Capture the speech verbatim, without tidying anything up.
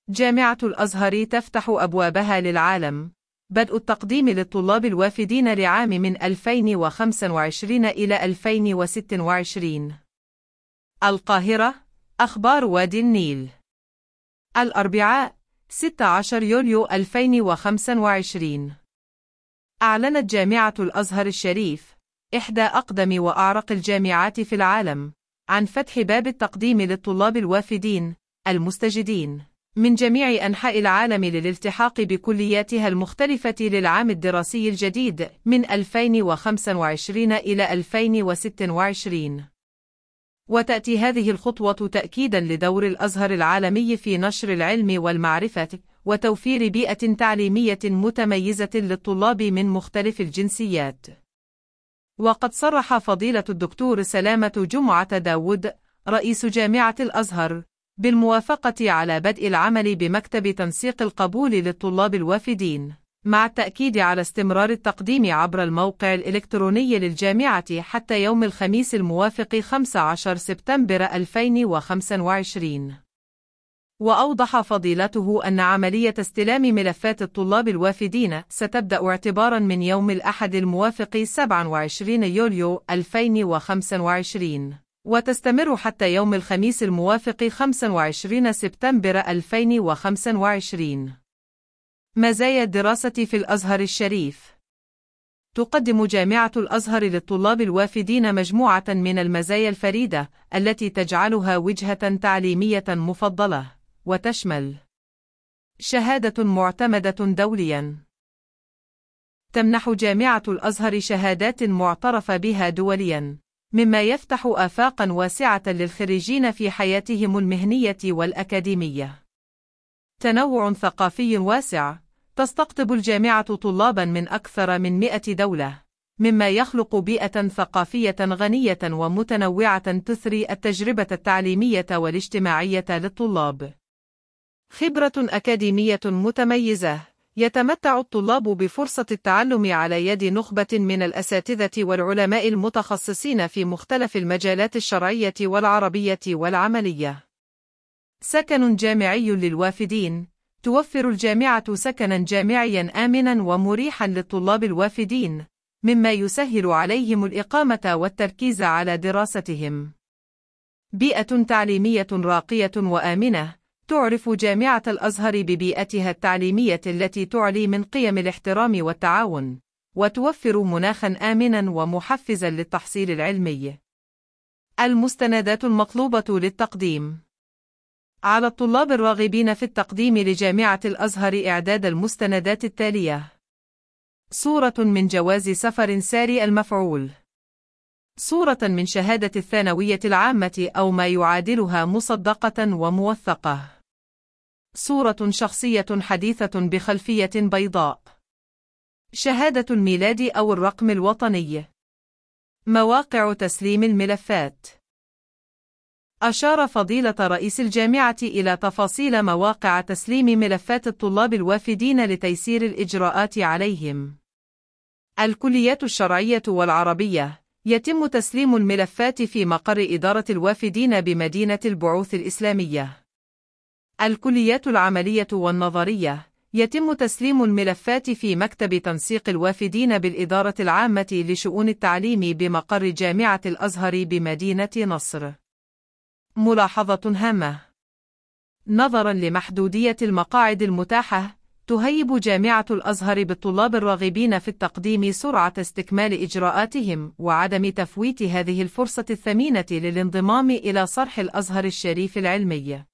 جامعة الأزهر تفتح أبوابها للعالم. بدء التقديم للطلاب الوافدين لعام من ألفين وخمسة وعشرين إلى ألفين وستة وعشرين. القاهرة، أخبار وادي النيل. الأربعاء، ستة عشر يوليو ألفين وخمسة وعشرين. أعلنت جامعة الأزهر الشريف، إحدى أقدم وأعرق الجامعات في العالم، عن فتح باب التقديم للطلاب الوافدين المستجدين من جميع أنحاء العالم للالتحاق بكلياتها المختلفة للعام الدراسي الجديد من ألفين وخمسة وعشرين إلى ألفين وستة وعشرين. وتأتي هذه الخطوة تأكيداً لدور الأزهر العالمي في نشر العلم والمعرفة وتوفير بيئة تعليمية متميزة للطلاب من مختلف الجنسيات. وقد صرح فضيلة الدكتور سلامة جمعة داود، رئيس جامعة الأزهر، بالموافقة على بدء العمل بمكتب تنسيق القبول للطلاب الوافدين، مع التأكيد على استمرار التقديم عبر الموقع الإلكتروني للجامعة حتى يوم الخميس الموافق خمسة عشر سبتمبر ألفين وخمسة وعشرين. وأوضح فضيلته أن عملية استلام ملفات الطلاب الوافدين ستبدأ اعتباراً من يوم الأحد الموافق سبعة وعشرين يوليو ألفين وخمسة وعشرين، وتستمر حتى يوم الخميس الموافق خمسة وعشرين سبتمبر ألفين وخمسة وعشرين. مزايا الدراسة في الأزهر الشريف. تقدم جامعة الأزهر للطلاب الوافدين مجموعة من المزايا الفريدة التي تجعلها وجهة تعليمية مفضلة، وتشمل: شهادة معتمدة دولياً. تمنح جامعة الأزهر شهادات معترف بها دولياً، مما يفتح آفاقاً واسعة للخريجين في حياتهم المهنية والأكاديمية. تنوع ثقافي واسع. تستقطب الجامعة طلاباً من أكثر من مئة دولة، مما يخلق بيئة ثقافية غنية ومتنوعة تثري التجربة التعليمية والاجتماعية للطلاب. خبرة أكاديمية متميزة. يتمتع الطلاب بفرصة التعلم على يد نخبة من الأساتذة والعلماء المتخصصين في مختلف المجالات الشرعية والعربية والعملية. سكن جامعي للوافدين. توفر الجامعة سكناً جامعياً آمناً ومريحاً للطلاب الوافدين، مما يسهل عليهم الإقامة والتركيز على دراستهم. بيئة تعليمية راقية وآمنة. تعرف جامعة الأزهر ببيئتها التعليمية التي تعلي من قيم الاحترام والتعاون، وتوفر مناخاً آمناً ومحفزاً للتحصيل العلمي. المستندات المطلوبة للتقديم. على الطلاب الراغبين في التقديم لجامعة الأزهر إعداد المستندات التالية: صورة من جواز سفر ساري المفعول، صورة من شهادة الثانوية العامة أو ما يعادلها مصدقة وموثقة، صورة شخصية حديثة بخلفية بيضاء، شهادة الميلاد أو الرقم الوطني. مواقع تسليم الملفات. أشار فضيلة رئيس الجامعة إلى تفاصيل مواقع تسليم ملفات الطلاب الوافدين لتيسير الإجراءات عليهم. الكليات الشرعية والعربية. يتم تسليم الملفات في مقر إدارة الوافدين بمدينة البعوث الإسلامية. الكليات العملية والنظرية. يتم تسليم الملفات في مكتب تنسيق الوافدين بالإدارة العامة لشؤون التعليم بمقر جامعة الأزهر بمدينة نصر. ملاحظة هامة: نظراً لمحدودية المقاعد المتاحة، تهيب جامعة الأزهر بالطلاب الراغبين في التقديم سرعة استكمال إجراءاتهم وعدم تفويت هذه الفرصة الثمينة للانضمام إلى صرح الأزهر الشريف العلمي.